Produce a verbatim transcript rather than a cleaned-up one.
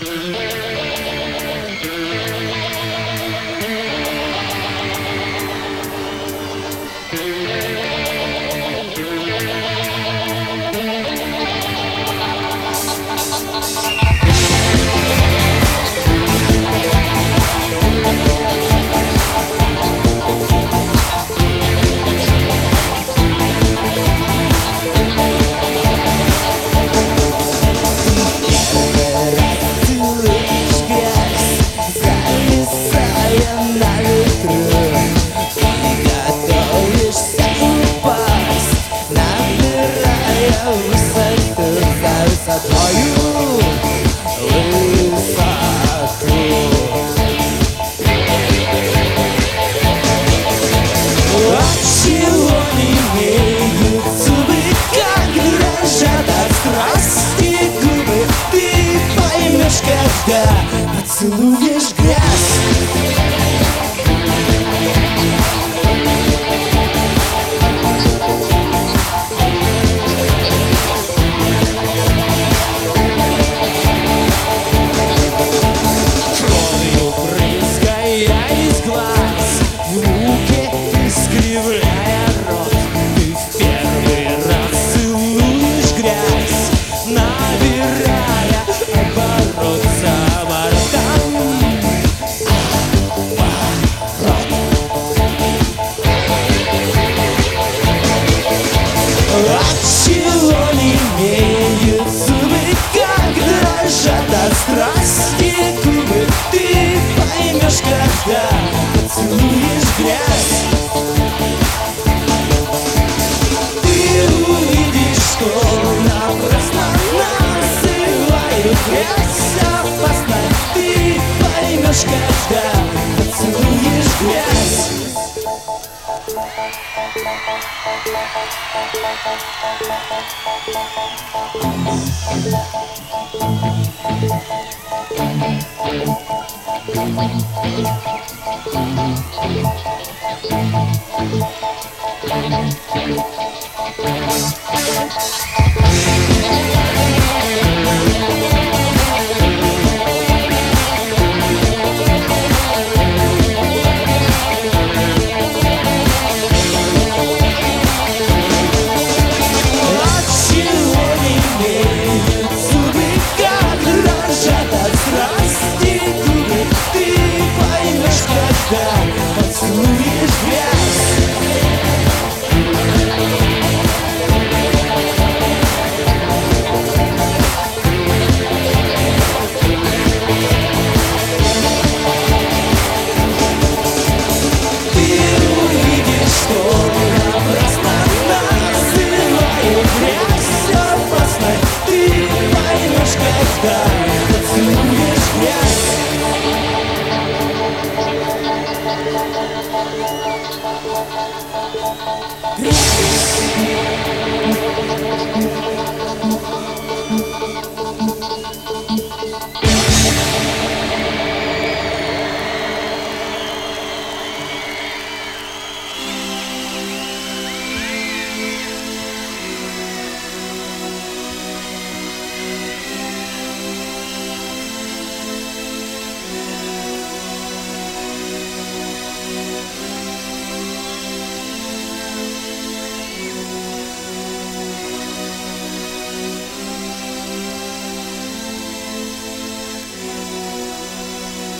Поцелуешь грязь. Кровью брызгая из глаз, в муке искривляя рот, ты в первый раз целуешь грязь, набирая оборот за бортом. Отчего не имеют зубы, как дрожат от страсти губы, ты поймешь, когда поцелуешь грязь. Ты увидишь, что напрасно называют грязь опасной, ты поймешь, когда поцелуешь грязь. Поцелуешь грязь. Ты увидишь, что напрасно называют грязь опасной, ты поймешь, когда поцелуешь грязь. Грязь.